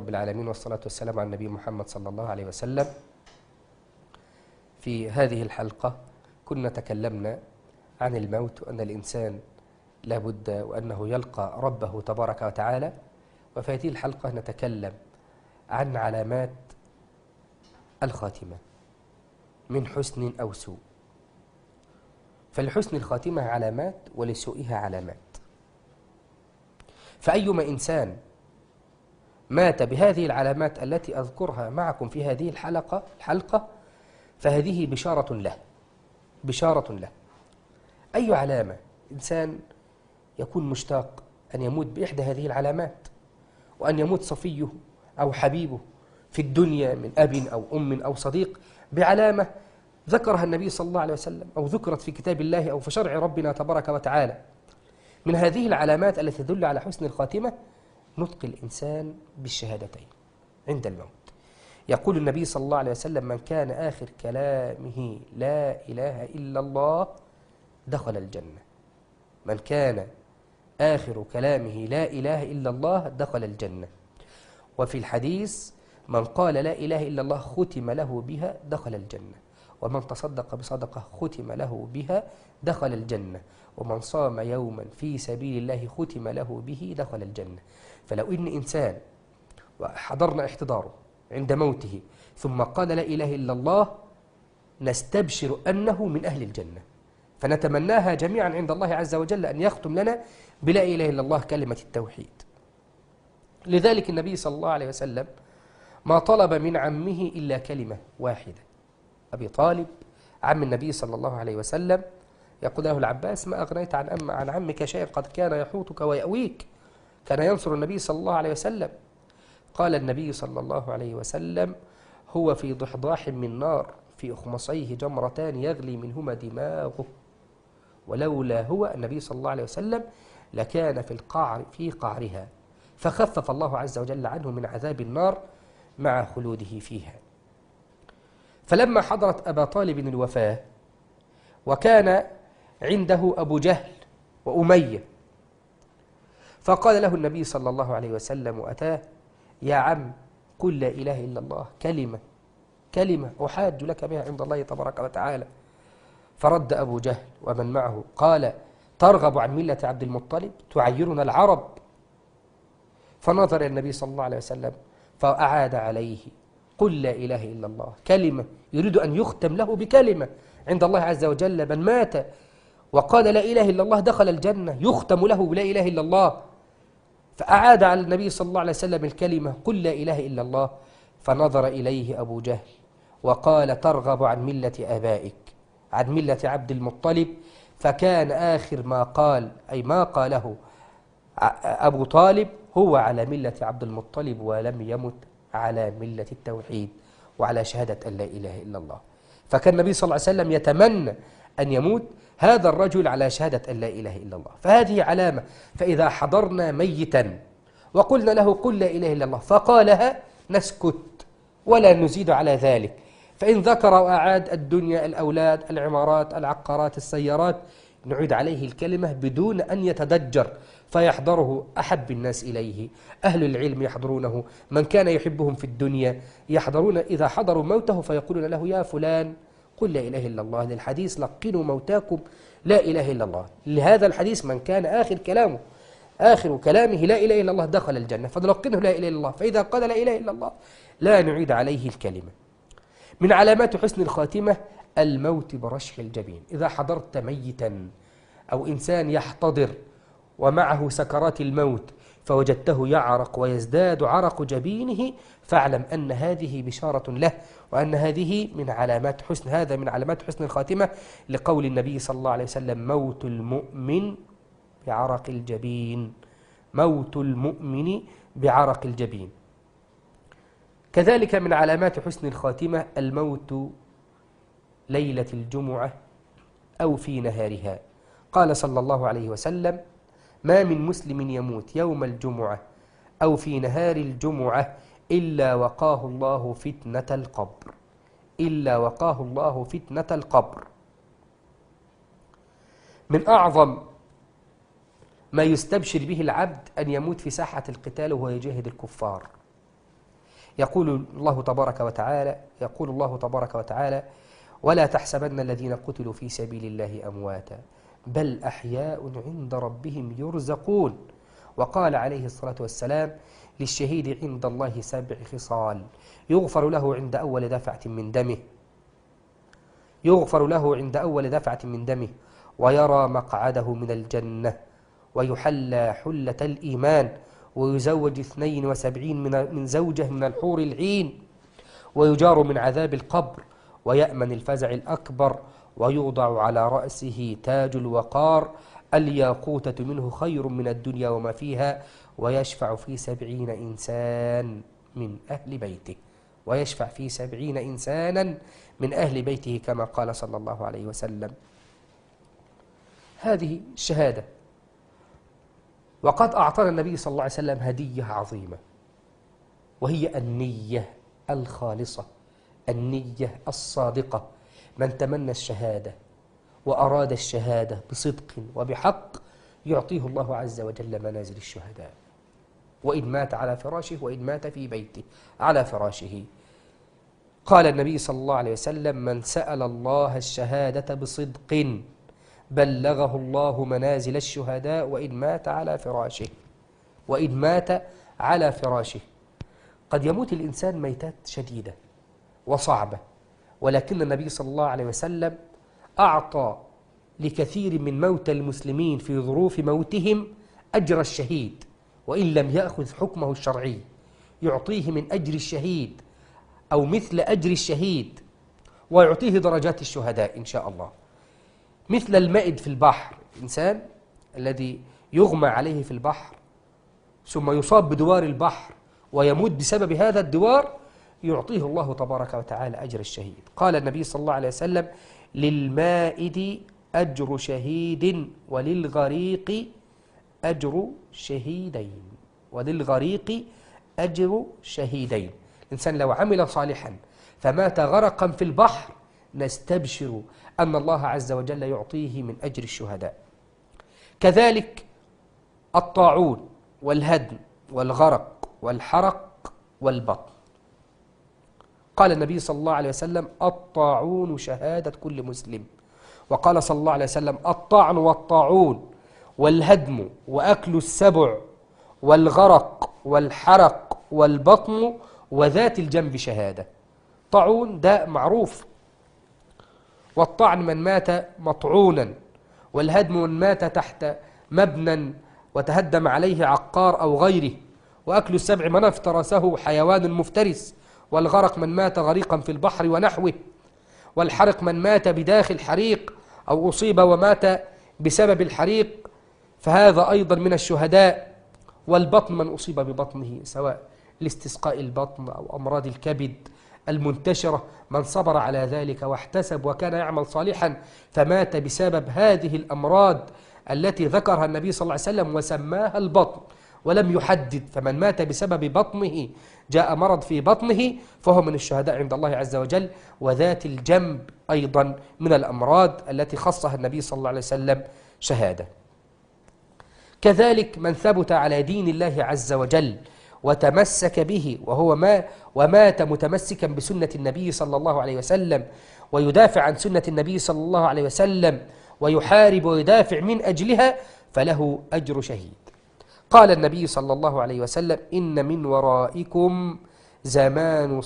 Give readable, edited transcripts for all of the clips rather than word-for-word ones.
رب العالمين، والصلاة والسلام على النبي محمد صلى الله عليه وسلم. في هذه الحلقة كنا تكلمنا عن الموت، وأن الإنسان لابد وأنه يلقى ربه تبارك وتعالى. وفي هذه الحلقة نتكلم عن علامات الخاتمة من حسن أو سوء. فلحسن الخاتمة علامات ولسوءها علامات. فأيما إنسان مات بهذه العلامات التي أذكرها معكم في هذه الحلقة فهذه بشارة له، بشارة له. أي علامة إنسان يكون مشتاق أن يموت بإحدى هذه العلامات، وأن يموت صفيه أو حبيبه في الدنيا من أب أو أم أو صديق بعلامة ذكرها النبي صلى الله عليه وسلم، أو ذكرت في كتاب الله أو في شرع ربنا تبارك وتعالى. من هذه العلامات التي تدل على حسن الخاتمة نطق الإنسان بالشهادتين عند الموت. يقول النبي صلى الله عليه وسلم: من كان آخر كلامه لا إله إلا الله دخل الجنة. من كان آخر كلامه لا إله إلا الله دخل الجنة. وفي الحديث: من قال لا إله إلا الله ختم له بها دخل الجنة. ومن تصدق بصدقة ختم له بها دخل الجنة. ومن صام يوما في سبيل الله ختم له به دخل الجنة. فلو إن إنسان وحضرنا احتضاره عند موته ثم قال لا إله إلا الله نستبشر أنه من أهل الجنة، فنتمناها جميعا عند الله عز وجل أن يختم لنا بلا إله إلا الله كلمة التوحيد. لذلك النبي صلى الله عليه وسلم ما طلب من عمه إلا كلمة واحدة. أبي طالب عم النبي صلى الله عليه وسلم يقول له العباس: ما أغنيت عن عمك شيئا قد كان يحوطك ويأويك. كان ينصر النبي صلى الله عليه وسلم. قال النبي صلى الله عليه وسلم: هو في ضحضاح من نار في أخمصيه جمرتان يغلي منهما دماغه، ولولا هو النبي صلى الله عليه وسلم لكان في قعرها، فخفف الله عز وجل عنه من عذاب النار مع خلوده فيها. فلما حضرت أبا طالب الوفاة وكان عنده أبو جهل وأمية، فقال له النبي صلى الله عليه وسلم وأتاه: يا عم قل لا إله إلا الله، كلمة أحاج لك بها عند الله تبارك وتعالى. فرد أبو جهل ومن معه قال: ترغب عن ملة عبد المطلب؟ تعيرنا العرب. فنظر النبي صلى الله عليه وسلم فأعاد عليه: قل لا إله إلا الله، كلمة. يريد أن يختم له بكلمة عند الله عز وجل. من مات وقال لا إله إلا الله دخل الجنة، يختم له بلا إله إلا الله. فأعاد على النبي صلى الله عليه وسلم الكلمة: قل لا إله إلا الله. فنظر إليه أبو جهل وقال: ترغب عن ملة آبائك، عن ملة عبد المطلب. فكان آخر ما قال، أي ما قاله أبو طالب، هو على ملة عبد المطلب، ولم يمت على ملة التوحيد وعلى شهادة أن لا إله إلا الله. فكان النبي صلى الله عليه وسلم يتمنى أن يموت هذا الرجل على شهادة أن لا إله إلا الله. فهذه علامة. فإذا حضرنا ميتا وقلنا له قل لا إله إلا الله فقالها نسكت ولا نزيد على ذلك. فإن ذكر وأعاد الدنيا، الأولاد، العمارات، العقارات، السيارات، نعيد عليه الكلمة بدون أن يتدجر، فيحضره أحب الناس إليه، أهل العلم يحضرونه، من كان يحبهم في الدنيا يحضرون إذا حضروا موته فيقولون له: يا فلان قل لا إله إلا الله. للحديث: لقنوا موتاكم لا إله إلا الله. لهذا الحديث: من كان آخر كلامه لا إله إلا الله دخل الجنة. فنلقنه لا إله إلا الله، فإذا قال لا إله إلا الله لا نعيد عليه الكلمة. من علامات حسن الخاتمة الموت برشح الجبين. إذا حضرت ميتا أو إنسان يحتضر ومعه سكرات الموت فوجدته يعرق ويزداد عرق جبينه، فاعلم أن هذه بشارة له، وأن هذه من علامات حسن الخاتمة، لقول النبي صلى الله عليه وسلم: موت المؤمن بعرق الجبين، موت المؤمن بعرق الجبين. كذلك من علامات حسن الخاتمة الموت ليلة الجمعة أو في نهارها. قال صلى الله عليه وسلم: ما من مسلم يموت يوم الجمعة أو في نهار الجمعة إلا وقاه الله فتنة القبر، إلا وقاه الله فتنة القبر. من أعظم ما يستبشر به العبد أن يموت في ساحة القتال وهو يجاهد الكفار. يقول الله تبارك وتعالى: ولا تحسبن الذين قتلوا في سبيل الله أمواتا بل أحياء عند ربهم يرزقون. وقال عليه الصلاة والسلام: للشهيد عند الله 7 خصال: يغفر له عند أول دفعة من دمه، ويرى مقعده من الجنة، ويحلى حلة الإيمان، ويزوج 72 من زوجة من الحور العين، ويجار من عذاب القبر، ويأمن الفزع الأكبر، ويوضع على رأسه تاج الوقار، الياقوتة منه خير من الدنيا وما فيها، ويشفع في 70 إنسان من أهل بيته كما قال صلى الله عليه وسلم. هذه الشهادة. وقد أعطانا النبي صلى الله عليه وسلم هدية عظيمة، وهي النية الخالصة، النية الصادقة. من تمنى الشهادة وأراد الشهادة بصدق وبحق يعطيه الله عز وجل منازل الشهداء، وإن مات على فراشه، وإن مات في بيته على فراشه. قال النبي صلى الله عليه وسلم: من سأل الله الشهادة بصدق بلغه الله منازل الشهداء وإن مات على فراشه. قد يموت الإنسان ميتات شديدة وصعبة، ولكن النبي صلى الله عليه وسلم أعطى لكثير من موتى المسلمين في ظروف موتهم أجر الشهيد، وإن لم يأخذ حكمه الشرعي يعطيه من أجر الشهيد أو مثل أجر الشهيد، ويعطيه درجات الشهداء إن شاء الله. مثل المائد في البحر، الإنسان الذي يغمى عليه في البحر ثم يصاب بدوار البحر ويموت بسبب هذا الدوار، يعطيه الله تبارك وتعالى أجر الشهيد. قال النبي صلى الله عليه وسلم: للمائد أجر شهيد وللغريق أجر شهيدين. الإنسان لو عمل صالحا فمات غرقا في البحر نستبشر أن الله عز وجل يعطيه من أجر الشهداء. كذلك الطاعون والهدم والغرق والحرق والبطن. قال النبي صلى الله عليه وسلم: الطاعون شهادة كل مسلم. وقال صلى الله عليه وسلم: الطعن والطاعون والهدم وأكل السبع والغرق والحرق والبطن وذات الجنب شهادة. طاعون داء معروف، والطعن من مات مطعونا، والهدم من مات تحت مبنى وتهدم عليه عقار أو غيره، وأكل السبع من افترسه حيوان مفترس، والغرق من مات غريقا في البحر ونحوه، والحرق من مات بداخل حريق أو أصيب ومات بسبب الحريق فهذا أيضا من الشهداء، والبطن من أصيب ببطنه سواء لاستسقاء البطن أو أمراض الكبد المنتشرة، من صبر على ذلك واحتسب وكان يعمل صالحا فمات بسبب هذه الأمراض التي ذكرها النبي صلى الله عليه وسلم وسماها البطن ولم يحدد، فمن مات بسبب بطنه جاء مرض في بطنه فهو من الشهداء عند الله عز وجل. وذات الجنب أيضا من الأمراض التي خصها النبي صلى الله عليه وسلم شهادة. كذلك من ثبت على دين الله عز وجل وتمسك به ومات متمسكا بسنة النبي صلى الله عليه وسلم، ويدافع عن سنة النبي صلى الله عليه وسلم ويحارب ويدافع من أجلها، فله أجر شهيد. قال النبي صلى الله عليه وسلم: إن من ورائكم زمان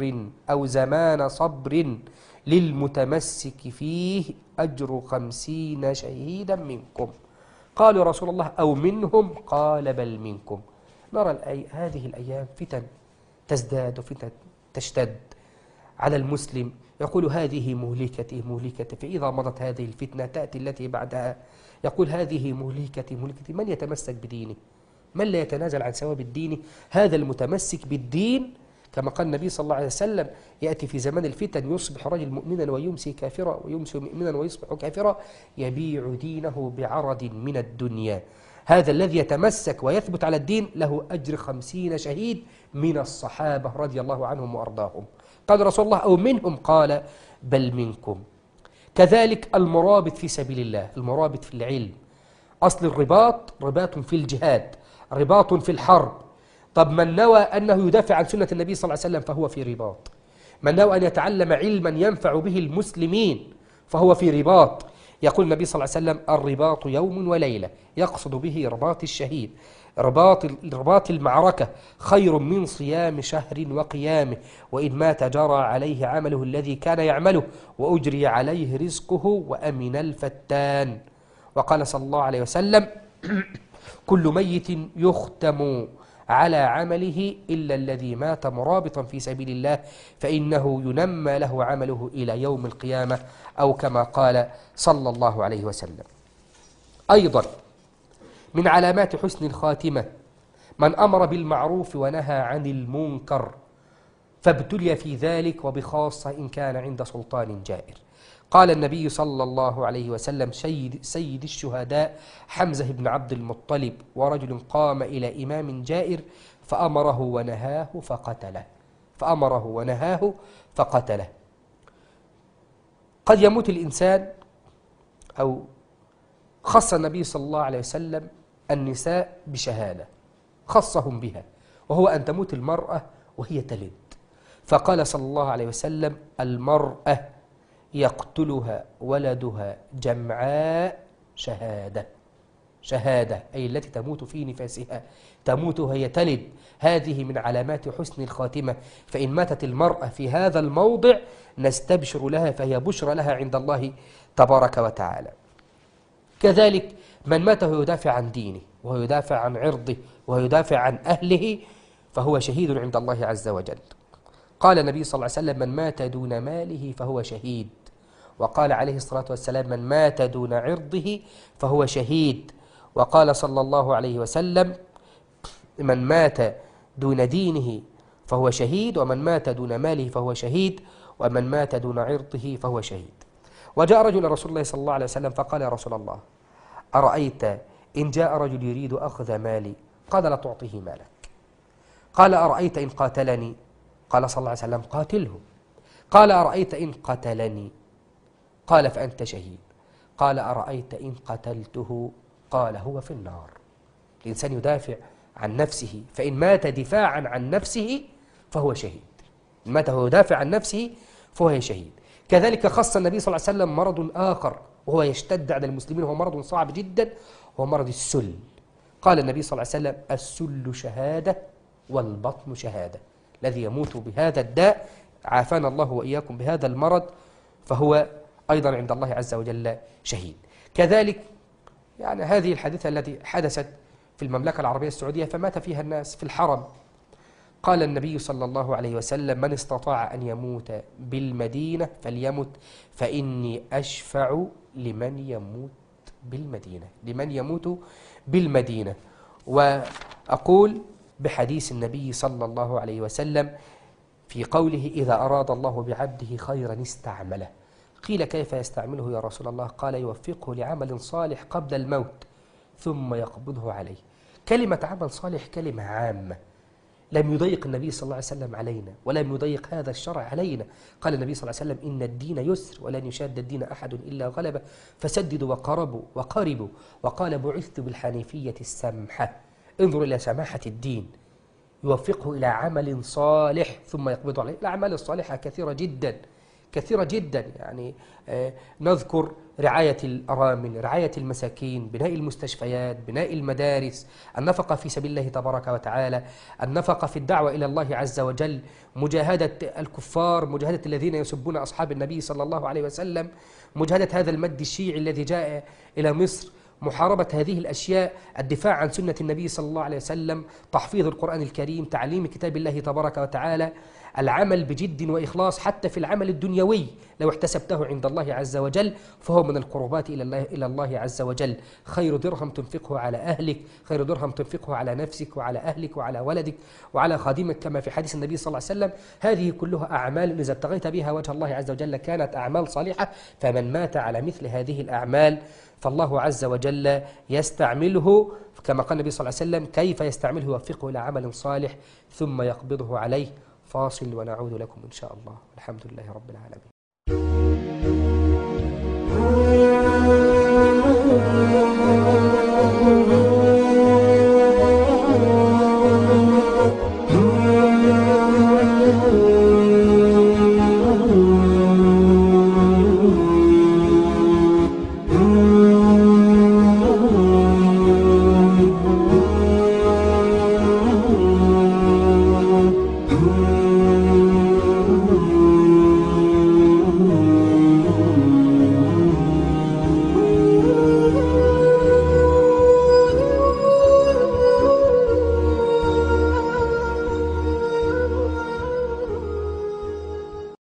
صبر للمتمسك فيه أجر 50 شهيدا منكم. قالوا رسول الله أو منهم؟ قال بل منكم. نرى هذه الأيام فتن تزداد وفتن تشتد على المسلم، يقول هذه مهلكتي مهلكتي، فإذا مضت هذه الفتنة تأتي التي بعدها يقول هذه مهلكتي مهلكتي. من يتمسك بدينه؟ من لا يتنازل عن ثواب الدين؟ هذا المتمسك بالدين كما قال النبي صلى الله عليه وسلم: يأتي في زمان الفتن يصبح رجل مؤمنا ويمسي كافرا، ويمسي مؤمنا ويصبح كافرا، يبيع دينه بعرض من الدنيا. هذا الذي يتمسك ويثبت على الدين له أجر 50 شهيد من الصحابة رضي الله عنهم وأرضاهم. قال رسول الله أو منهم؟ قال بل منكم. كذلك المرابط في سبيل الله، المرابط في العلم. أصل الرباط رباط في الجهاد، رباط في الحرب، طب من نوى أنه يدافع عن سنة النبي صلى الله عليه وسلم فهو في رباط. من نوى أن يتعلم علما ينفع به المسلمين فهو في رباط. يقول النبي صلى الله عليه وسلم: الرباط يوم وليلة، يقصد به رباط الشهيد، رباط المعركة، خير من صيام شهر وقيامه، وإن مات جرى عليه عمله الذي كان يعمله، وأجري عليه رزقه، وأمن الفتان. وقال صلى الله عليه وسلم: كل ميت يختم على عمله إلا الذي مات مرابطا في سبيل الله فإنه ينمى له عمله إلى يوم القيامة، أو كما قال صلى الله عليه وسلم. أيضا من علامات حسن الخاتمة من أمر بالمعروف ونهى عن المنكر فابتلي في ذلك، وبخاصة إن كان عند سلطان جائر. قال النبي صلى الله عليه وسلم: سيد الشهداء حمزة بن عبد المطلب: ورجل قام إلى إمام جائر فأمره ونهاه فقتله. قد يموت الإنسان، أو خص النبي صلى الله عليه وسلم النساء بشهادة، خصهم بها، وهو أن تموت المرأة وهي تلد، فقال صلى الله عليه وسلم: المرأة يقتلها ولدها جمعاء شهادة، أي التي تموت في نفاسها، تموت وهي تلد. هذه من علامات حسن الخاتمة، فإن ماتت المرأة في هذا الموضع نستبشر لها، فهي بشرى لها عند الله تبارك وتعالى. كذلك من مات وهو يدافع عن دينه، وهو يدافع عن عرضه، وهو يدافع عن أهله، فهو شهيد عند الله عز وجل. قال النبي صلى الله عليه وسلم: من مات دون ماله فهو شهيد. وقال عليه الصلاة والسلام: من مات دون عرضه فهو شهيد. وقال صلى الله عليه وسلم: من مات دون دينه فهو شهيد، ومن مات دون ماله فهو شهيد، ومن مات دون عرضه فهو شهيد. وجاء رجل رسول الله صلى الله عليه وسلم فقال: يا رسول الله، أرأيت إن جاء رجل يريد أخذ مالي؟ قال: لا تعطيه مالك. قال: أرأيت إن قاتلني؟ قال صلى الله عليه وسلم: قاتله. قال: أرأيت إن قتلني؟ قال: فأنت شهيد. قال: أرأيت إن قتلته؟ قال: هو في النار. الإنسان يدافع عن نفسه، فإن مات دفاعا عن نفسه فهو شهيد. إن مات وهو يدافع عن نفسه فهو شهيد. كذلك خص النبي صلى الله عليه وسلم مرض آخر وهو يشتد على المسلمين، وهو مرض صعب جدا، وهو مرض السل. قال النبي صلى الله عليه وسلم: السل شهادة والبطن شهادة. الذي يموت بهذا الداء، عافانا الله وإياكم بهذا المرض، فهو أيضا عند الله عز وجل شهيد. كذلك يعني هذه الحادثة التي حدثت في المملكة العربية السعودية فمات فيها الناس في الحرم، قال النبي صلى الله عليه وسلم: من استطاع أن يموت بالمدينة فليمت، فإني أشفع لمن يموت بالمدينة. وأقول بحديث النبي صلى الله عليه وسلم في قوله: إذا أراد الله بعبده خيرا استعمله. قيل: كيف يستعمله يا رسول الله؟ قال: يوفقه لعمل صالح قبل الموت ثم يقبضه عليه. كلمة عمل صالح كلمة عامة، لم يضيق النبي صلى الله عليه وسلم علينا، ولم يضيق هذا الشرع علينا. قال النبي صلى الله عليه وسلم: إن الدين يسر ولن يشاد الدين أحد إلا غلبه، فسددوا وقاربوا. وقال: بعثت بالحنيفية السمحة. انظروا إلى سماحة الدين، يوفقه إلى عمل صالح ثم يقبض عليه. الأعمال الصالحة كثيرة جدا، يعني نذكر رعاية الأرامل، رعاية المساكين، بناء المستشفيات، بناء المدارس، النفقة في سبيل الله تبارك وتعالى، النفقة في الدعوة إلى الله عز وجل، مجاهدة الكفار، مجاهدة الذين يسبون أصحاب النبي صلى الله عليه وسلم، مجاهدة هذا المد الشيعي الذي جاء إلى مصر، محاربة هذه الأشياء، الدفاع عن سنة النبي صلى الله عليه وسلم، تحفيظ القرآن الكريم، تعليم كتاب الله تبارك وتعالى، العمل بجد وإخلاص حتى في العمل الدنيوي. لو احتسبته عند الله عز وجل فهو من القربات إلى الله عز وجل. خير درهم تنفقه على أهلك، خير درهم تنفقه على نفسك وعلى أهلك وعلى ولدك وعلى خادمك، كما في حديث النبي صلى الله عليه وسلم. هذه كلها أعمال إذا ابتغيت بها وجه الله عز وجل كانت أعمال صالحة. فمن مات على مثل هذه الأعمال فالله عز وجل يستعمله، كما قال النبي صلى الله عليه وسلم: كيف يستعمله؟ يوفقه إلى عمل صالح ثم يقبضه عليه. فاصل ونعود لكم إن شاء الله، والحمد لله رب العالمين. الدين.